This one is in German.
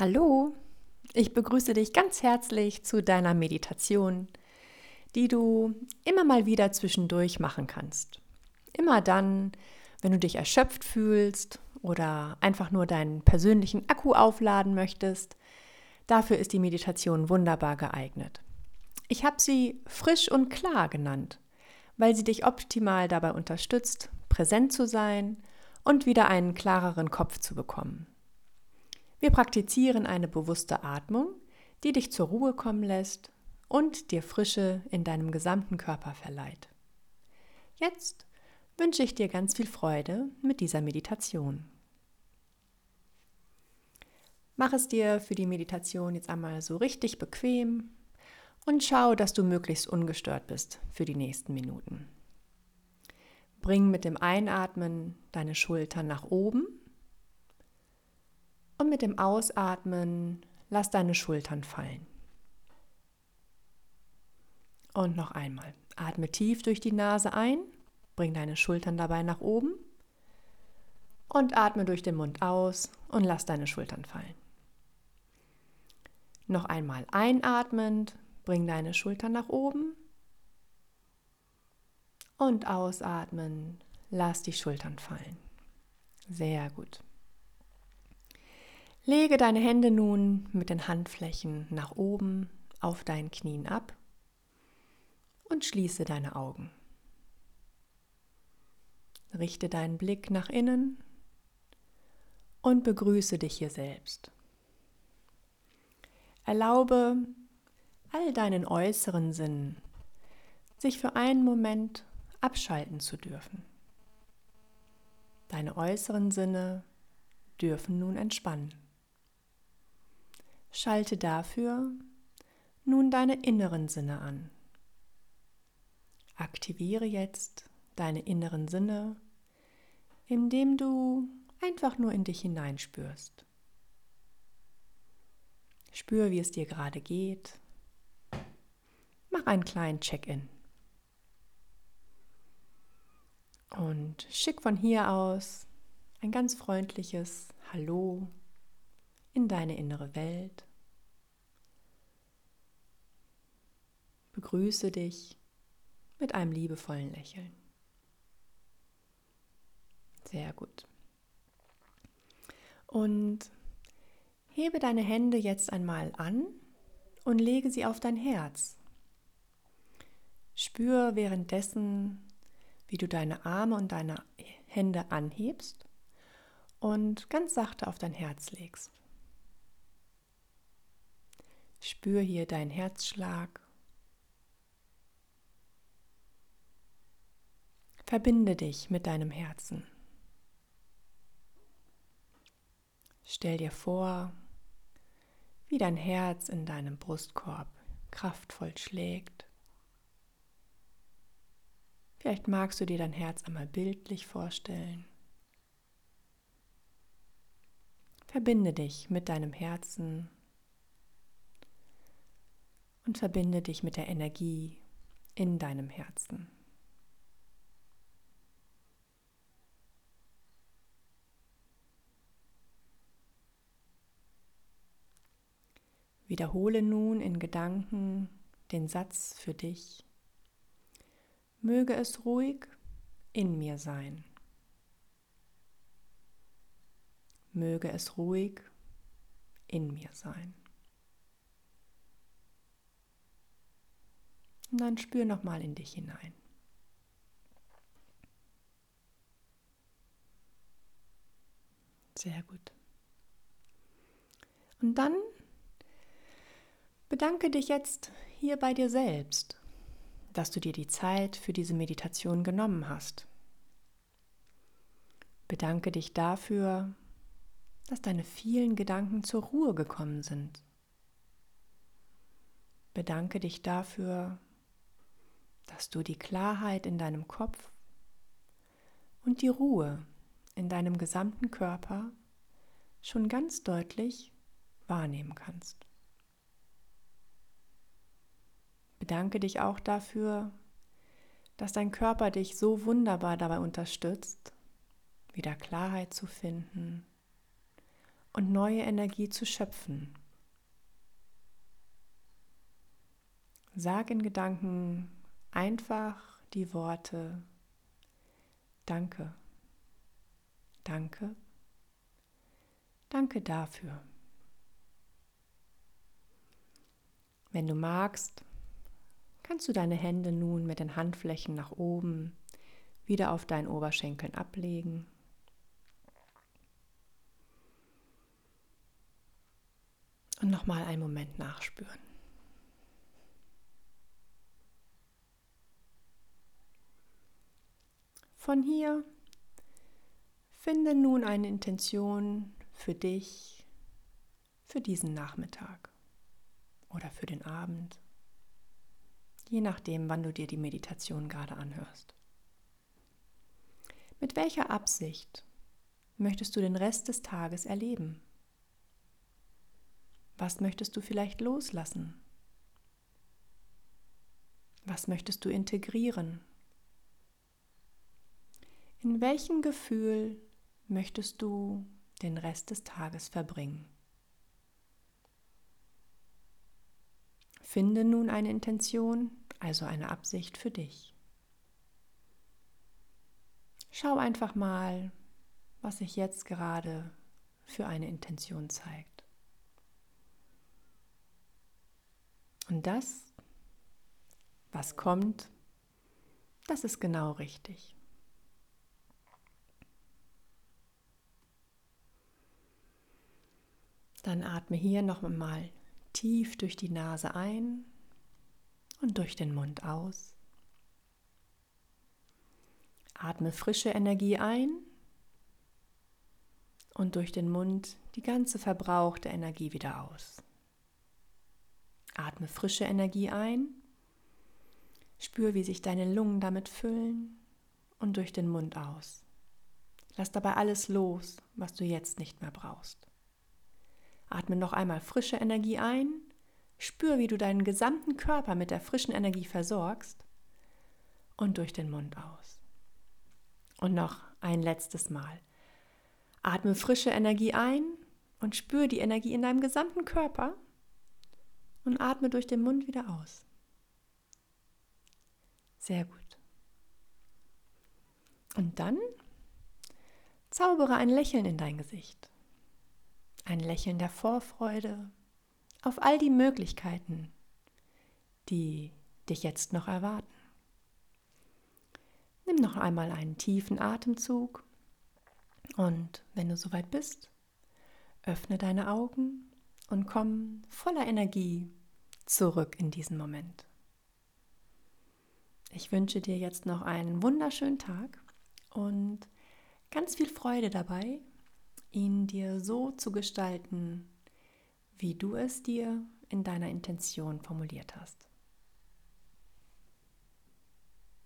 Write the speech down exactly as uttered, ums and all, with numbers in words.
Hallo, ich begrüße dich ganz herzlich zu deiner Meditation, die du immer mal wieder zwischendurch machen kannst. Immer dann, wenn du dich erschöpft fühlst oder einfach nur deinen persönlichen Akku aufladen möchtest. Dafür ist die Meditation wunderbar geeignet. Ich habe sie frisch und klar genannt, weil sie dich optimal dabei unterstützt, präsent zu sein und wieder einen klareren Kopf zu bekommen. Wir praktizieren eine bewusste Atmung, die dich zur Ruhe kommen lässt und dir Frische in deinem gesamten Körper verleiht. Jetzt wünsche ich dir ganz viel Freude mit dieser Meditation. Mach es dir für die Meditation jetzt einmal so richtig bequem und schau, dass du möglichst ungestört bist für die nächsten Minuten. Bring mit dem Einatmen deine Schultern nach oben. Und mit dem Ausatmen lass deine Schultern fallen. Und noch einmal. Atme tief durch die Nase ein, bring deine Schultern dabei nach oben und atme durch den Mund aus und lass deine Schultern fallen. Noch einmal einatmend, bring deine Schultern nach oben und ausatmen, lass die Schultern fallen. Sehr gut. Lege deine Hände nun mit den Handflächen nach oben auf deinen Knien ab und schließe deine Augen. Richte deinen Blick nach innen und begrüße dich hier selbst. Erlaube all deinen äußeren Sinnen, sich für einen Moment abschalten zu dürfen. Deine äußeren Sinne dürfen nun entspannen. Schalte dafür nun deine inneren Sinne an. Aktiviere jetzt deine inneren Sinne, indem du einfach nur in dich hineinspürst. Spür, wie es dir gerade geht. Mach einen kleinen Check-in. Und schick von hier aus ein ganz freundliches Hallo in deine innere Welt. Begrüße dich mit einem liebevollen Lächeln. Sehr gut. Und hebe deine Hände jetzt einmal an und lege sie auf dein Herz. Spür währenddessen, wie du deine Arme und deine Hände anhebst und ganz sachte auf dein Herz legst. Spür hier deinen Herzschlag. Verbinde dich mit deinem Herzen. Stell dir vor, wie dein Herz in deinem Brustkorb kraftvoll schlägt. Vielleicht magst du dir dein Herz einmal bildlich vorstellen. Verbinde dich mit deinem Herzen und verbinde dich mit der Energie in deinem Herzen. Wiederhole nun in Gedanken den Satz für dich: Möge es ruhig in mir sein. Möge es ruhig in mir sein. Und dann spür nochmal in dich hinein. Sehr gut. Und dann bedanke dich jetzt hier bei dir selbst, dass du dir die Zeit für diese Meditation genommen hast. Bedanke dich dafür, dass deine vielen Gedanken zur Ruhe gekommen sind. Bedanke dich dafür, dass du die Klarheit in deinem Kopf und die Ruhe in deinem gesamten Körper schon ganz deutlich wahrnehmen kannst. Bedanke dich auch dafür, dass dein Körper dich so wunderbar dabei unterstützt, wieder Klarheit zu finden und neue Energie zu schöpfen. Sag in Gedanken einfach die Worte Danke, danke, danke dafür. Wenn du magst, kannst du deine Hände nun mit den Handflächen nach oben wieder auf deinen Oberschenkeln ablegen. Und nochmal einen Moment nachspüren. Von hier finde nun eine Intention für dich, für diesen Nachmittag oder für den Abend, je nachdem, wann du dir die Meditation gerade anhörst. Mit welcher Absicht möchtest du den Rest des Tages erleben? Was möchtest du vielleicht loslassen? Was möchtest du integrieren? In welchem Gefühl möchtest du den Rest des Tages verbringen? Finde nun eine Intention, also eine Absicht für dich. Schau einfach mal, was sich jetzt gerade für eine Intention zeigt. Und das, was kommt, das ist genau richtig. Dann atme hier noch einmal tief durch die Nase ein und durch den Mund aus. Atme frische Energie ein und durch den Mund die ganze verbrauchte Energie wieder aus. Atme frische Energie ein, spür, wie sich deine Lungen damit füllen und durch den Mund aus. Lass dabei alles los, was du jetzt nicht mehr brauchst. Atme noch einmal frische Energie ein, spür, wie du deinen gesamten Körper mit der frischen Energie versorgst und durch den Mund aus. Und noch ein letztes Mal. Atme frische Energie ein und spür die Energie in deinem gesamten Körper und atme durch den Mund wieder aus. Sehr gut. Und dann zaubere ein Lächeln in dein Gesicht. Ein Lächeln der Vorfreude auf all die Möglichkeiten, die dich jetzt noch erwarten. Nimm noch einmal einen tiefen Atemzug und wenn du soweit bist, öffne deine Augen und komm voller Energie zurück in diesen Moment. Ich wünsche dir jetzt noch einen wunderschönen Tag und ganz viel Freude dabei, ihn dir so zu gestalten, wie du es dir in deiner Intention formuliert hast.